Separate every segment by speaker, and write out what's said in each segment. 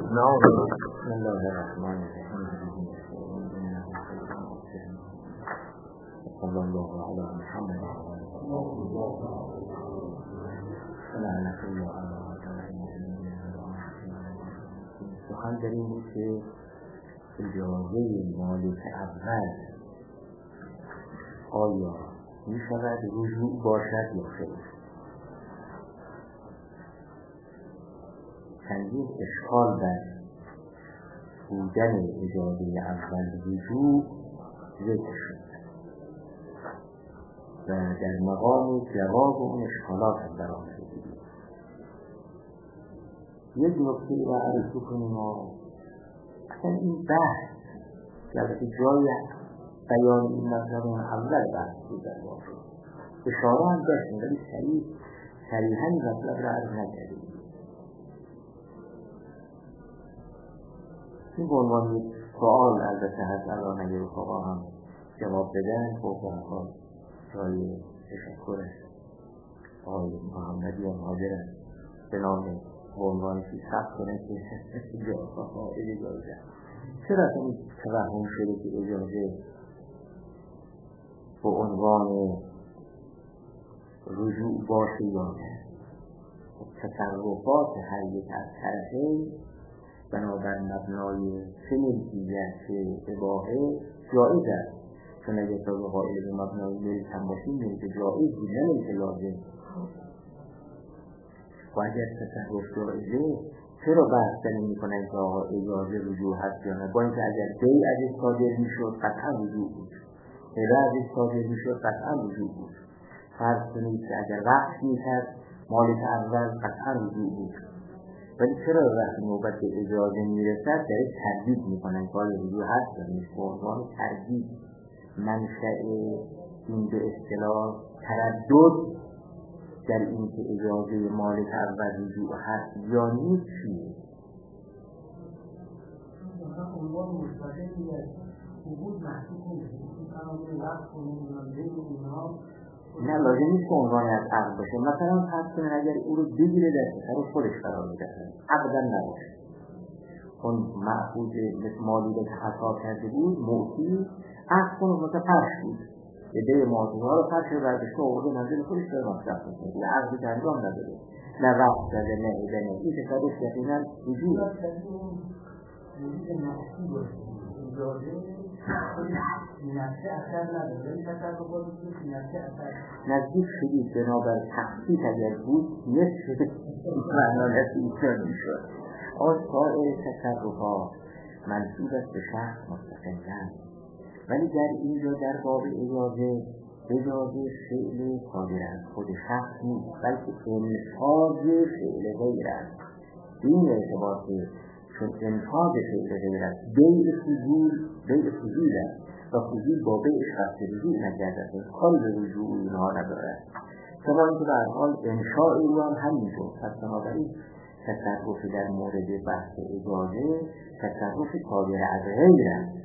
Speaker 1: بسم الله الرحمن الرحیم. صلی الله علی محمد سخن در این بود که اجازه مالک اول آیا می شود رجوع باشد یا خیر؟ چندین اشکال در بودن اجازه اول رجوع ذکر شد و در مقام جواب اون اشکالات هم در آمده دیدیم. یک نکته را عرض کنیم و اصلا این بحث که جای بیان این مطلب اول بحث بود در واقع اشاره هم داشتیم ولی صریحاً این مطلب را عرض نکردیم. این به عنوان یک سؤال البته هست، الان اگه رفقا هم جواب بدن خب برها جای تشکر آقای محمدی هم حاضرن به نام به عنوان چی ثبت کنه که جواب اجازه. چرا این توهم شده که اجازه به عنوان رجوع باشه یا نه؟ تصرفات هر یک از طرفین بنابر مبنای چه ملکیت چه اباحه جایز است، چون اگر تا قائل به مبنای ملک هم باشیم ملک جایز بود نه ملک لازم. و اگر تصرف جایزه چرا بحث نمی کنن که آقا اجازه رجوع هست یا نه؟ با اینکه اگر بیع ازش صادر می شد قطعا رجوع بود، هبه ازش صادر می شد قطعا رجوع بود. فرض کنید که اگر وقت می کرد مالک اول قطعا رجوع بود، ولی چرا وقتی نوبت به اجازه میرسد درش تردید میکنن که آیا رجوع هست یا نیست؟ به عنوان تردید منشأ این به اصطلاح تردد در این که اجازه مالک اول رجوع هست یا نیست چیه؟
Speaker 2: عنوان مستقلی از حقوق محسوب کنید این وقت
Speaker 1: نه لازم نیست که عنوان از عقد باشه. مثلا فرض کنید اگر او رو بگیره در اثر خودش قرار میده عقدن نباشه، اون معقود مثل مالی که خطا کرده بود موتی عقد کنه مثلا فرش بود ایده مالی ها رو فرش رو برداشته آورده منزل خودش داره مصرف میکنه یه عقدی که انجام نداره نه رفت کرده نه ایده نه این تصرف یقینا وجود نزدیک شدید بنابر تحقیق اگر بود نصف معنا نتیجه میشد. سایر تصرفات منصوب است به شخص مستقلاً، ولی در اینجا در باب اجازه فعل قادر از خود شخص نیست بلکه انفاذ فعل غیر است. این ارتباطه چون انفاذ فعل غیر است بیع فضول است و فضول با بیعش قصد رجوع نکرده کاری به رجوع اینها ندارد. کما اینکه به هر حال انشاء او هم همینطور. پس بنابراین تصرف در مورد بحث اجازه تصرف قادر از غیر است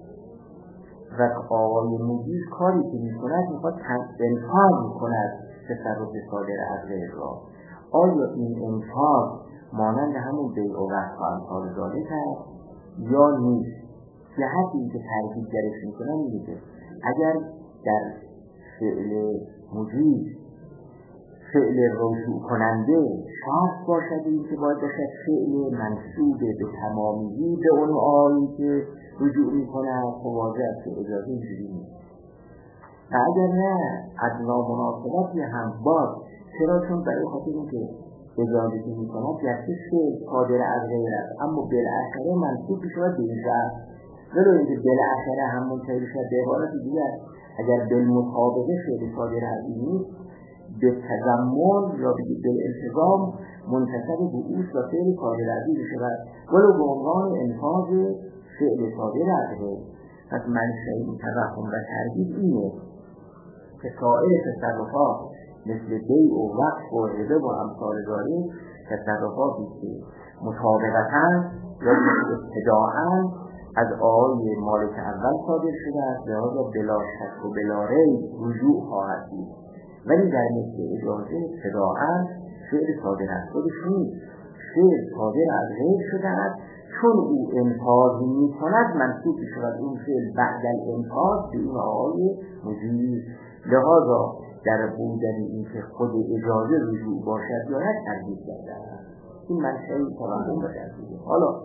Speaker 1: و آقای مدیر کاری که میکند میخواد انفاذ میکند تصرف قادر از غیر را. آیا این انفاذ مانند همون بیع و وقت و امثال ذالک هست یا نیست؟ جهتی که تردید درش میکنن میگه اگر در فعل مجیز فعل رجوع کننده شرط باشد این که باید باشد فعل منصوب به تمامی به اون آیی که رجوع میکنه واضح است که اجازه اینجوری نیست. و اگر نه ادنا مناسبتی هم باز چرا؟ چون برای خاطر این که اجازه که میکند گرچه فعل قادر از غیر است اما بالاخره منصوب بشود به این شرط، ولو اینکه بالاخره هم منتهی بشود به عبارت دیگر اگر بالمطابقه فعل قادر از این نیست به تضمن یا به التزام منتسب به اوست و فعل قادر از این بشود ولو به عنوان انفاذ فعل قادر از غیر. پس منشأ این توهم و تردید اینه که سایر تصرفات مثل بیع و وقف و هبه و امثال ذالک تصرفاتی که مطابقتاً یا ابتداءً از آقای مالک اول صادر شده است لذا بلا شک و بلا ریب رجوع خواهد بود. ولی در مثل اجازه ابتداءً فعل صادر از خودش نیست، فعل صادر از غیر شده است چون او انفاذ می‌کند منصوب می‌شود اون فعل بعد الانفاذ به این آقای مدیر. لذا در بودن این که خود اجازه رجوع باشد یا نه تردید کرده. این منشأ توهم و تردید. حالا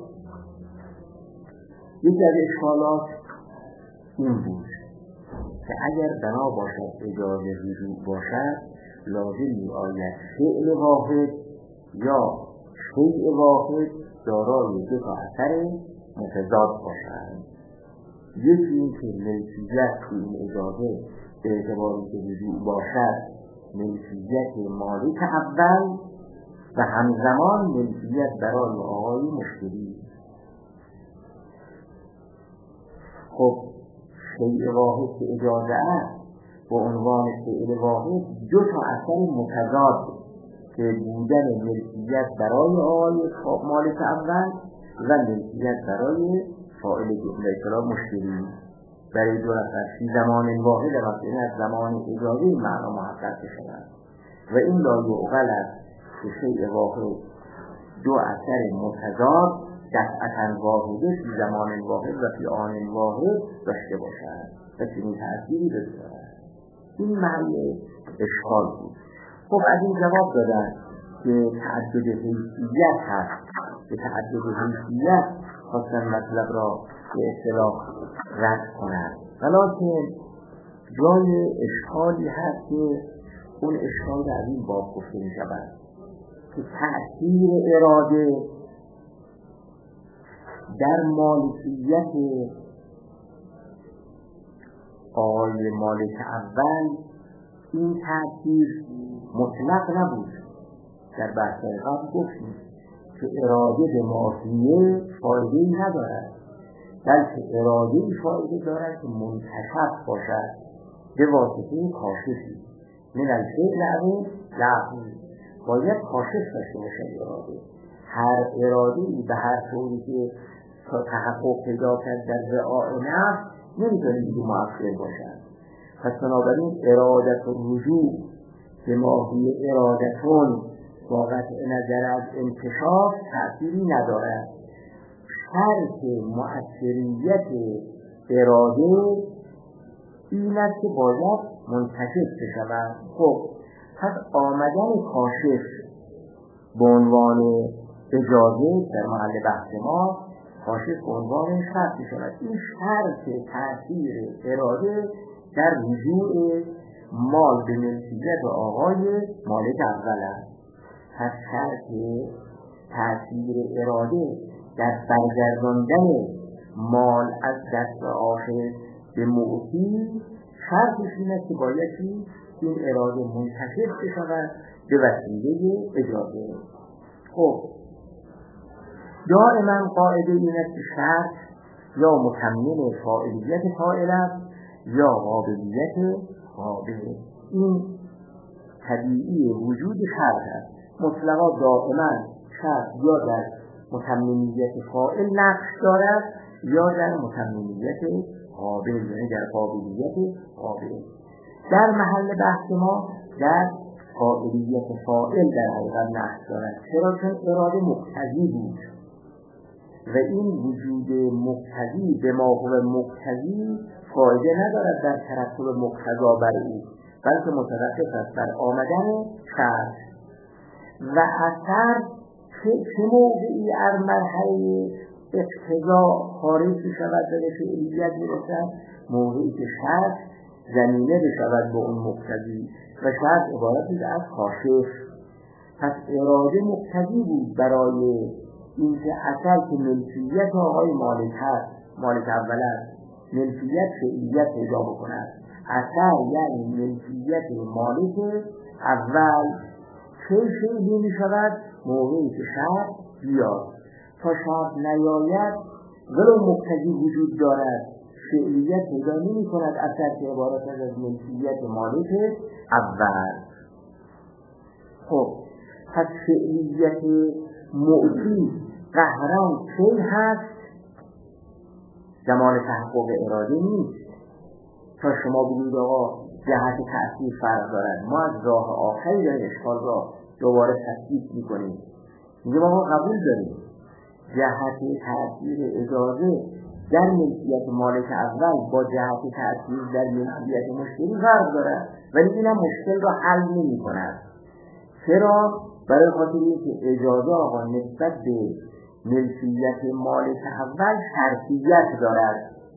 Speaker 1: یکی از اشکالات این بود که اگر بنا باشد اجازه رجوع باشد لازم می‌آید فعل واحد یا شیء واحد دارای دو تا اثر متضاد باشد. یکی این که ملکیت تو این اجازه به اعتباری که رجوع باشد ملکیت مالک اول و همزمان ملکیت برای آقای مشتری. خب شیء واحد که اجازه است به عنوان فعل واحد دو تا اثر متضاد که بودن ملکیت برای آقای مالک اول و ملکیت برای فاعل جمله مشتری برای دو نفر فی زمان واحد مثلا از زمان اجازه معنا محقق شود و این لا یعقل است که شیء واحد دو اثر متضاد دفعتا واحده فی زمان واحد و فی آن واحد داشته باشد و چنین تأثیری بگذارد. این معنی اشکال بود. خب از این جواب دادن که تعدد حیثیت هست، که تعدد حیثیت خواستن مطلب را به اصطلاح رد کنند، ولکن جای اشکالی هست که اون اشکال از این باب گفته می شود که تأثیر اراده در مالکیت آقای مالک اول این تأثیر مطلق نبود. در بحث قبل گفتیم که اراده به ماهیه فایده‌ای ندارد، بلکه اراده‌ای فایده دارد که منتشف باشد به واسطه کاشفی من الفعل او لغو. باید کاشف داشته باشد اراده. هر اراده‌ای به هر طوری که تحقق پیدا کرد در رعاع نفس نمیتونه دیگه مؤثر باشد. پس بنابراین ارادت رجوع که ماهی ارادتون با قطع نظر از انکشاف تأثیری ندارد. شرط مؤثریت اراده این است که باید منتشف بشود. خب پس آمدن کاشف به عنوان اجازه در محل بحث ما کاشف به عنوان شرط می‌شود. این شرط تأثیر اراده در رجوع مال به ملکیت آقای مالک اول است. پس شرط تأثیر اراده در برگرداندن مال از دست آخر به معطی شرطش این است که باید این اراده منتشر بشود به وسیله اجازه. خب دائما قاعده این است که شرط یا متمم فاعلیت فاعل است یا قابلیت قابل. این طبیعی وجود شرط است. مطلقا دائما شرط یا در متممیت فاعل نقش دارد یا در متممیت قابل، یعنی در قابلیت قابل. در محل بحث ما در قابلیت فاعل در حقیقت نقش دارد. چرا؟ چون اراده مقتضی بود و این وجود مقتضی به ما هو مقتضی فایده ندارد در ترتب مقتضا بر او، بلکه متوقف است بر آمدن شرط و اثر چه موقعی از مرحله اقتضا خارج شود و به فعلیت میرسد؟ موقعی که شرط زمینه بشود به اون مقتضی و شرط عبارت از کاشف. پس اراده مقتضی بود برای اینکه اثر که ملکیت آقای مالک هست، مالک اول است، ملکیت فعلیت پیدا بکند. اثر یعنی ملکیت مالک اول چه شیعی می شود؟ موقعی که شرط بیاد. تا شرط نیاید ولو مقتضی وجود دارد فعلیت پیدا نمی کند اثر که عبارت از ملکیت مالک اول. خب پس فعلیت معطی قهران چه هست؟ زمان تحقق اراده نیست. تا شما بگید آقا جهت تأثیر فرق دارد، ما از راه آخری در اشکال را دوباره تثبیت میکنیم. میگه آقا قبول داریم جهت تأثیر اجازه در ملکیت مالک اول با جهت تأثیر در ملکیت مشتری فرق دارد، ولی اینم مشکل را حل نمی کند. چرا؟ برای خاطر اینکه اجازه آقا نسبت به ملکیت مالک اول شرطیت دارد،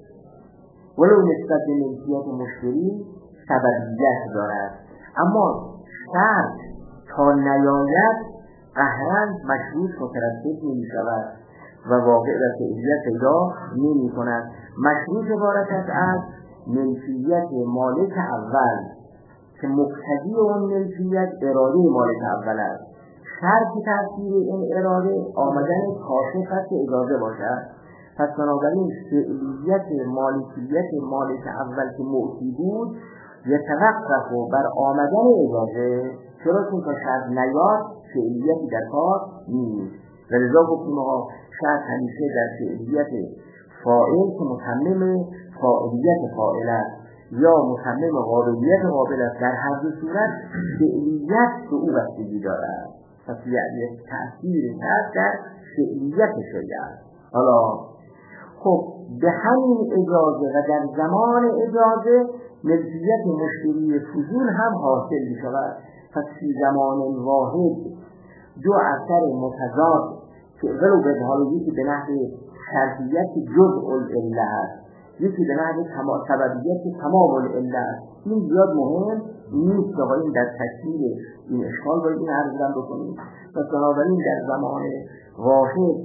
Speaker 1: ولو نسبت به ملکیت مشتری سببیت دارد. اما شرط تا نیاید قهرن مشروط مترتب نمی شود و واقع و فعلیت پیدا نمی کند. مشروط عبارت است از ملکیت مالک اول که مقتضی اون ملکیت اراده مالک اول است. شرط تأثیر این اراده آمدن کاشف است که اجازه باشد. پس بنابراین فعلیت مالکیت مالک اول که معطی بود یتوقف بر آمدن اجازه، چرا چون تا شرط نیاد فعلیتی در کار نیست. و لذا گفتیم آقا شرط همیشه در فعلیت فاعل که متمم فاعلیت فاعل است یا متمم قابلیت قابل است، در هر دو صورت فعلیت به او بستگی دارد. پس یعنی تأثیر شرط در فعلیت شیء است. حالا خب به همین اجازه و در زمان اجازه ملکیت مشتری فضول هم حاصل می شود. پس فی زمان واحد دو اثر متضاد که ولو به حال یکی به نحو شرطیت جزء العله است، یکی به نحو سببیت تمام العله است. این زیاد مهم نیست که این در تکمیل این اشکال باید این عرض بکنیم. پس بنابراین در زمان واحد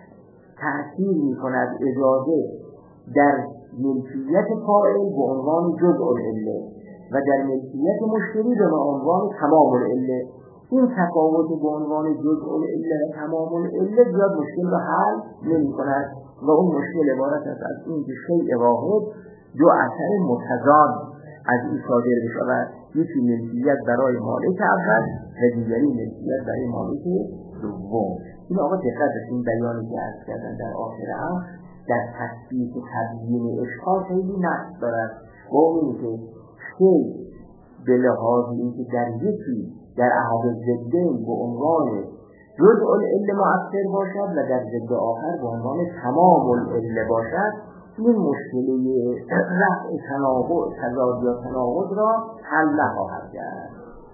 Speaker 1: تأثیر می کند اجازه در ملکیت فاعل به عنوان جزء العله و در ملکیت مشتری به عنوان تمام العله. این تفاوت به عنوان جزء العله و تمام العله زیاد مشکل را حل نمی کند و اون مشکل عبارت است از این که شیء واحد دو اثر متضاد از این صادر بشود، یکی ملکیت برای مالک اول و دیگری ملکیت برای مالک دوم. این آقا دقت این بیانی که عرض کردن در آخر هم در تصدیق و تبیین اشکال خیلی نقص دارد. با اینی که شیء به لحاظ اینکه در یکی در احاد ضدین به عنوان جزء العله مؤثر باشد و در ضد آخر به عنوان تمام العله باشد، این مشکل رفع تناقض تضاد یا تناقض را حل نخواهد کرد.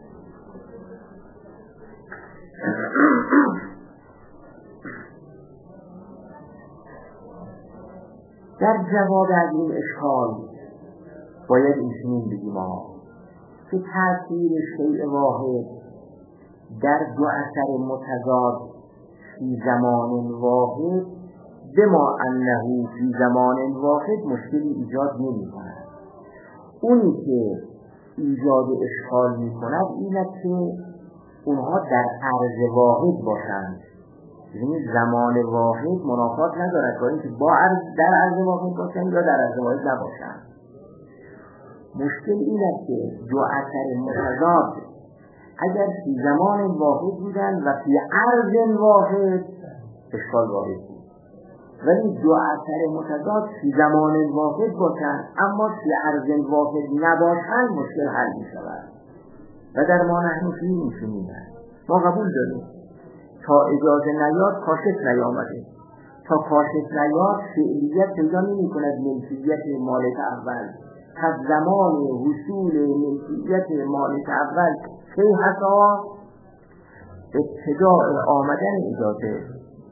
Speaker 1: در جواب از این اشکال باید اینچنین بگیم که تأثیر شیء واحد در دو اثر متضاد فی زمان واحد بما انه فی زمان واحد مشکلی ایجاد نمی کند. اونی که ایجاد اشکال می کند این است که اونها در عرض واحد باشند، یعنی زمان واحد منافات ندارد با اینکه با در عرض واحد باشند یا در عرض واحد نباشند. مشکل این است که دو اثر متضاد اگر فی زمان واحد بودن و فی عرض واحد اشکال واحد بود، ولی دو اثر متضاد فی زمان واحد باشند اما فی عرض واحد نباشند مشکل حل می شود. و در ما نحن فی میشونیم ما قبول داریم تا اجازه نیاد کاشف نیامده، تا کاشف نیاد فعلیت پیدا نمی کند ملکیت مالک اول. پس زمان حصول ملکیت مالک اول که حسا ابتداء آمدن اجازه،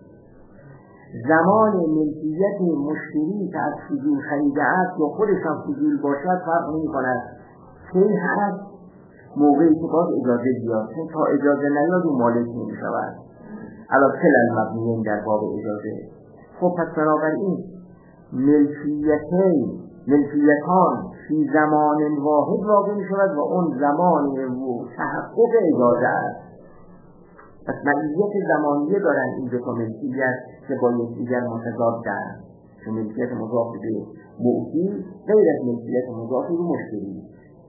Speaker 1: زمان ملکیت مشتری که از فضول خریده است یا خودش هم فضول باشد فرق نمی کند، که هست موقعی که باز اجازه بیاد، چون تا اجازه نیاد و مالک نمی شود. علا کل المبنیین در باب اجازه. خب پس بنابراین ملکیتان فی زمان واحد واقع می شود و اون زمان تحقق اجازه است. پس ملکیت زمانیه دارن این دو تا ملکیت که با یکدیگر متضاد دارن، چون ملکیت مضاف به معطی غیر از ملکیت مضاف به مشتری.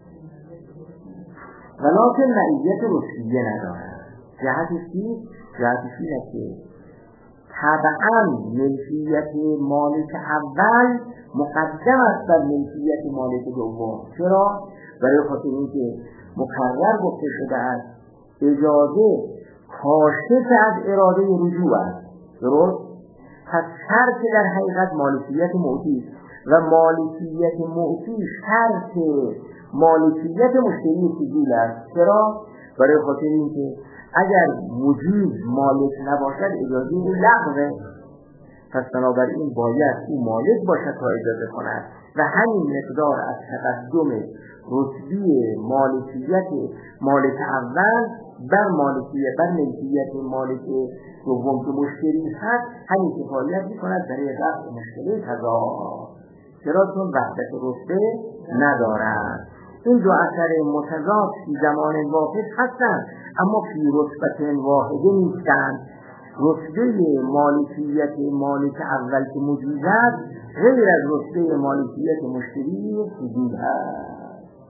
Speaker 1: ولکن ملکیت رشدیه ندارن. جهتش این است که طبعا ملکیت مالک اول مقدم است بر ملکیت مالک دوم. چرا؟ برای خاطر اینکه مقرر گفته شده است اجازه کاشف از اراده رجوع است. درست؟ پس شرط در حقیقت مالکیت معطی است و مالکیت معطی شرط مالکیت مشتری فضول است. چرا؟ برای خاطر اینکه اگر مجیز مالک نباشد اجازه او لغوه، پس بنابراین باید او مالک باشد تا اجازه کند و همین مقدار از تقدم رتبه مالکیت مالک اول بر ملکیت مالک دوم که مشتری هست همین کفایت می‌کند برای رفع مشکل تضاد. چرا؟ چون وحدت رتبه ندارند. این دو اثر متضاد فی زمان واحد هستند اما فی رتبه واحده نیستند. رتبه مالکیت مالک اول که موجود است غیر از رتبه مالکیت مشتری فضول هست.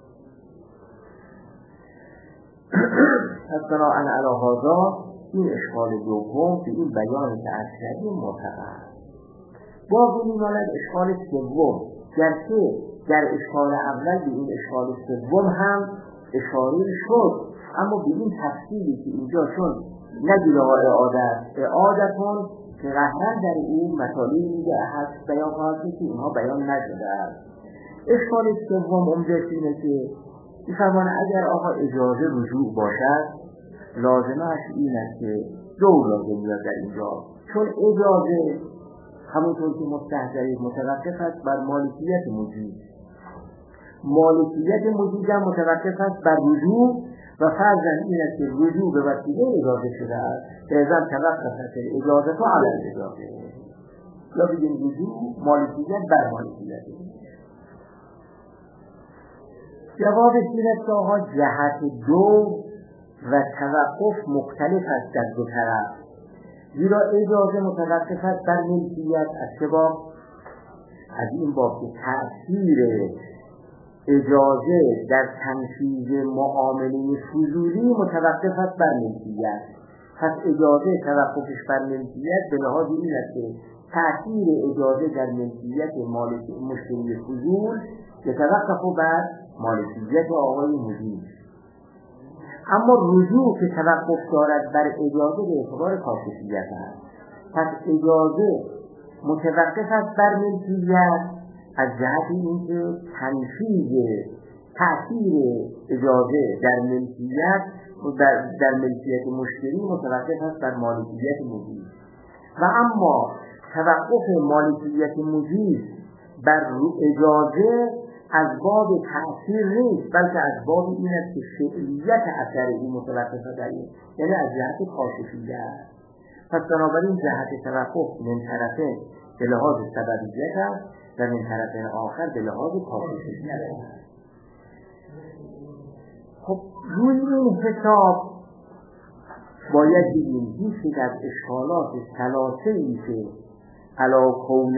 Speaker 1: پس بناءً علی هذا این اشکال دوم به این بیانی که عرض کردیم معتبر. باز می‌ماند اشکال سوم، گرچه در اشکال اول به این اشکال سوم هم اشاره شد اما به این تفصیلی که اینجا شد نگیره اعادتون که قطعا در این مطالبی دیگه هست بیان خواهد که اینها بیان نشده است. اشکال سوم عمده‌اش اینه که می‌فرماند اگر آقا اجازه رجوع باشد لازمش این است که دو لازم میاد در اینجا، چون اجازه همونطور که مستحضرید متوقف است بر مالکیت مجیز، مالکیت مجیز هم متوقف است بر رجوع و فرضاً این است که رجوع به وسیله اجازه شده است لازم توقف است اجازه تو علی اجازه یا بگیم رجوع مالکیت بر مالکیت. جوابش این است که آقا جهت دو و توقف مختلف است در دو طرف، زیرا اجازه متوقف است بر ملکیت از چه باب؟ از این باب که تأثیر اجازه در تنفیذ معامله فضولی متوقف است بر ملکیت. پس اجازه توقفش بر ملکیت به لحاظ این است که تأثیر اجازه در ملکیت مشتری فضول یتوقف بر مالکیت آقای مجیز، اما رجوع که توقف دارد بر اجازه به اعتبار کاشفیت است. پس اجازه متوقف است بر ملکیت از جهت اینکه تنفیذ تأثیر اجازه در ملکیت در ملکیت مشتری متوقف است بر مالکیت مجیز، و اما توقف مالکیت مجیز بر اجازه از باب تأثیر نیست بلکه از باب این است که فعلیت اثر این متوقف است، یعنی از جهت کاشفیت. پس بنابراین جهت توقف من طرفه به لحاظ سببیت است و من طرف آخر به لحاظ کاشفیت است. خب روی این حساب باید بگیم هیچ از اشکالات ثلاثه‌ای که علا کون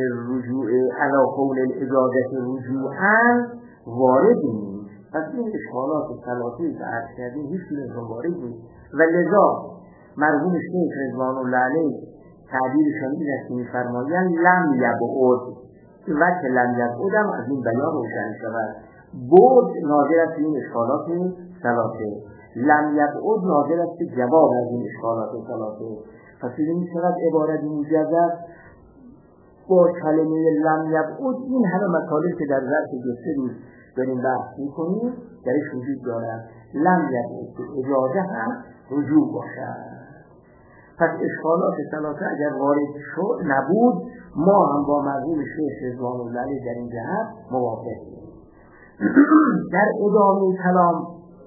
Speaker 1: الاجازت رجوعاً وارد نیست. پس این اشکالات ثلاثه‌ای که عرض کردیم هیچ اینها وارد نیست و لذا مرحوم شیخ رضوان الله علیه تعبیرشان این است که می‌فرمایند لم یبعد، وقت لم یبعد هم از این بیان روشن شود. بعد ناظر است این اشکالات ثلاثه، لم یبعد ناظر است جواب از این اشکالات ثلاثه. پس این چقدر عبارت موجز است با کلمه لم یبعد این همه مطالب که در ظرف 2-3 روز داریم بحث می‌کنیم درش وجود دارد. لم یبعد که اجازه هم رجوع باشد. پس اشکالات ثلاثه اگر وارد شد نبود ما هم با مرحوم شیخ رضوان الله علیه در این جهت موافقیم. در ادامه کلام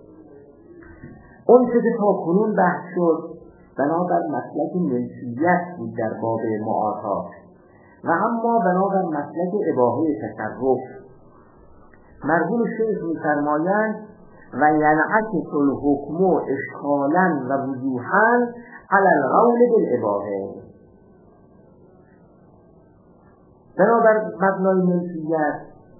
Speaker 1: اون که تا کنون بحث شد بنابر مسلک ملکیت بود در باب معاطات و اما بنابر مسلک اباحه تصرف. مرحوم شیخ می‌فرمایند و ینعکس الحکم اشکالا و وضوحا علی القول بالاباحه. بنابر مبنای ملکیت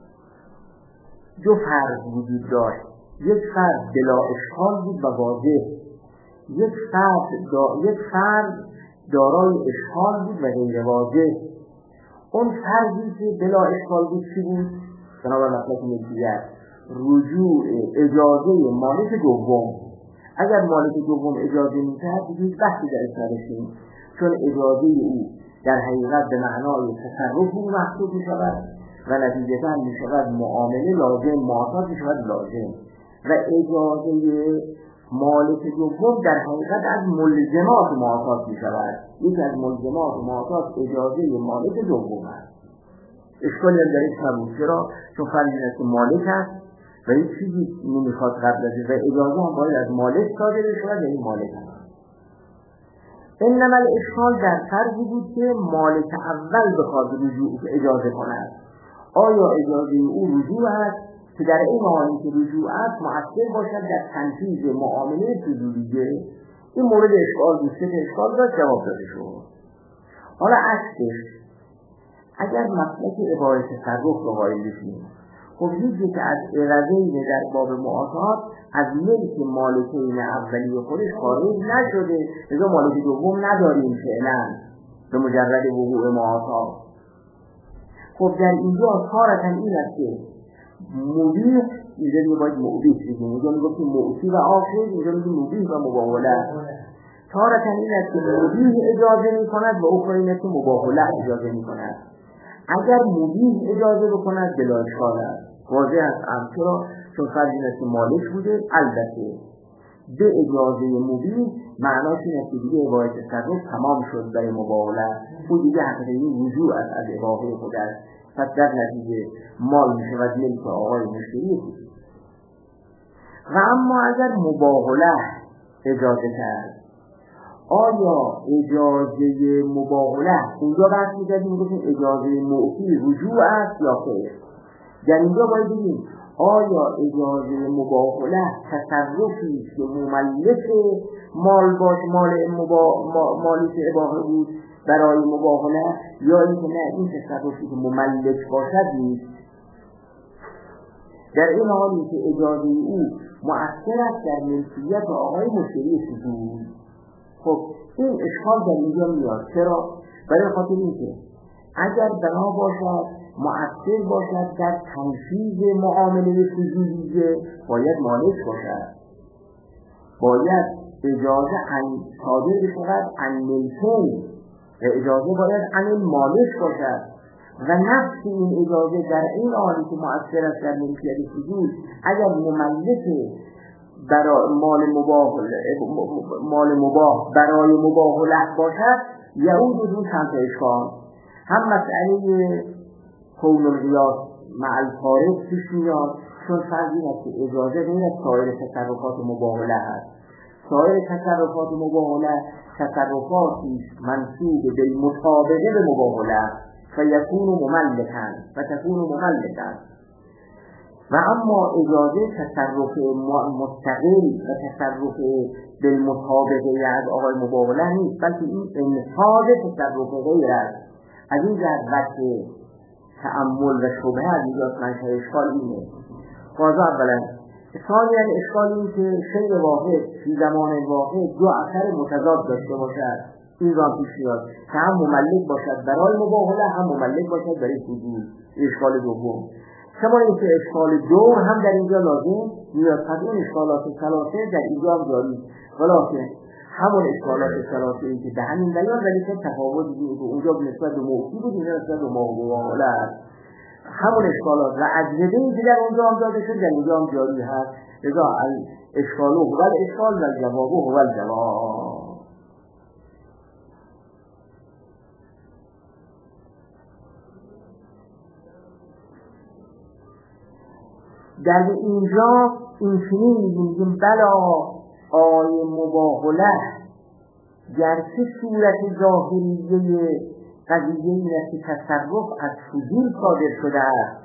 Speaker 1: دو فرض وجود داشت، یک فرض بلا اشکال بود و واضح، یک فرض دارای اشکال بود و غیر واضح. اون فرضی که بلا اشکال بود چی بود؟ بنابر مسلک ملکیت رجوع اجازه مالک دوم. اگر مالک دوم اجازه می‌دهد دیگه بحثی درش نداشتیم، چون اجازه او در حقیقت به معنای تصرف او محسوب می شود و نتیجتاً می شود معامله لازم، معاطات می شود لازم و اجازه مالک دوم در حقیقت از ملزمات معاطات می شود. یکی از ملزمات معاطات اجازه مالک دوم است. اشکالی هم درش نبود. چرا؟ چون فرض این است که مالک است و هیچ چیزی نمیخواد قبل از و اجازه هم باید از مالک صادر شود، یعنی مالک است. انما الاشکال در فرضی بود که مالک اول بخواد رجوع اجازه کند. آیا اجازه او رجوع است که در این حالی که رجوع است مؤثر باشد در تنفیذ معامله فضولیه؟ این مورد اشکال بود. سه اشکال را جواب داده شد. حالا عکسش اگر مسلک اباحه تصرف رو قائل بشیم، خب هیچی که از عوضین در باب معاطات از ملک مالکین اولی خودش خارج نشده، لذا مالک دوم نداریم فعلا به مجرد وقوع معاطات. خب در اینجا تارتاً این است که مبیح، اینجا دیگه باید مبیح بگیم، اینجا میگفتیم معصی و آخر، اینجا میگیم مبیح و مباهله. تارتاً این است که مبیح اجازه می کند و اخرى این است که مباهله اجازه می کند. اگر مبیح اجازه بکند بلا اشکال است، واضح است. چون فرض این است که مالک بوده، البته به اجازه مبیح معناش این است که دیگه اباحه تصرف تمام شد برای مباهله، او دیگه حقیقی رجوع از اباحه خود است، پس در نتیجه مال می شود ملک آقای مشتری بود. و اما اگر مباهله اجازه کرد، آیا اجازه مباهله اینجا بحث می‌کردیم گفتیم اجازه معطی رجوع است یا خیر؟ در اینجا باید بگیم آیا اجازه مباهله تصرفی که مملک مال باش، مالک اباحه بود برای مباهله، یا اینکه نه این تصرفی که مملک باشد نیست؟ در این حالی که اجازه او مؤثر است در ملکیت آقای مشتری فضول. خب این اشکال در اینجا میاد. چرا؟ برای خاطر اینکه اگر بنا باشد مؤثر باشد در تنفیذ معامله فضولیه باید مالک باشد، باید اجازه صادر بشود عن ملکین، اجازه باید عن مالک باشد و نفس این اجازه در این حالی که مؤثر است در ملکیت فضول اگر مملک برای مال مباح برای مباهله باشد یعود بدون چند اشکال. هم مسئله کون القیاس مع الفارق پیش میاد، چون فرض این است که اجازه غیر از سایر تصرفات مباهله است. سایر تصرفات مباهله تصرفاتی منسوب بالمطابقه به مباهله فیکون مملکا و تکون مملکا. و اما اجازه تصرف مستقل و تصرف بالمطابقه از آقای مباهله نیست، بلکه این انفاذ تصرف غیر است. از این جهت تأمل و شبهه از اینجاست. منشأ اشکال اینه. قاضا اولا. ثانیاً اشکال این که شیء واحد فی زمان واحد دو اثر متضاد داشته باشد. این را پیش میاد که هم مملک باشد برای مباهله، هم مملک باشد برای فضول. اشکال دوم. شما این که اشکال دو هم در اینجا لازم میاد. پس این اشکالات ثلاثه در اینجا هم دارید، ولکن همون اشکالات ثلاثه ای که به همین بیان ولی که تفاوت دیدیم که اونجا نسبت به موضوع بود، اینجا نسبت به مباهله است. همون اشکالات و اجوبه ای که در اونجا هم داده شد در اینجا هم جاری هست. لذا اشکال هو الاشکال و الجواب هو الجواب. در اینجا این چنین میگیم بلا آی مباهله گرچه صورت ظاهریه قضیه این است که تصرف از فضول صادر شده است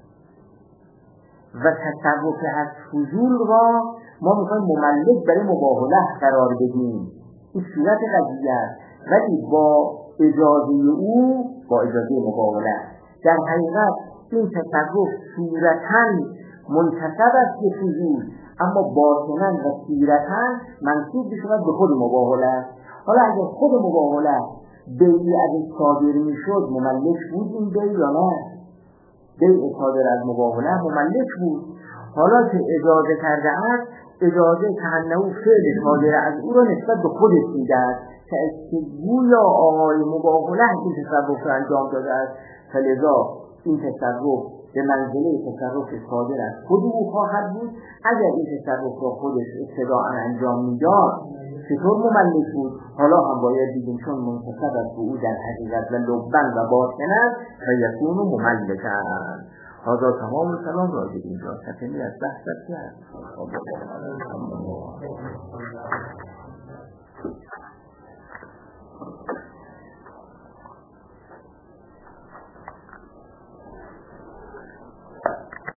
Speaker 1: و تصرف از فضول را ما میخوایم مملک برای مباهله قرار بدیم. این صورت قضیه است، ولی با اجازه او، با اجازه مباهله. در حقیقت این تصرف صورتاً منتسب است به فضول، اما باطناً و صورتاً منسوب بشود به خود مباهله. حالا اگر خود مباهله بیعی از این صادر میشد مملک بود این بیع یا نه؟ بیع صادر از مباهله مملک بود. حالا که اجازه کرده است، اجازه که انه فعل صادر از او را نسبت به خودش میده است، که گویا آقای مباهله این تصرف رو انجام داده است، فلذا این تصرف به منزله تصرف صادر از خود او خواهد بود. اگر این تصرف را خودش ابتداءً انجام میداد چطور مملک بود؟ حالا هم باید دیدیم چون منتصب است به او در حقیقت و لبن و باطن است و یکون مملکن. هذا تمام کلام راجع به اینجا تکمیل از بحث است.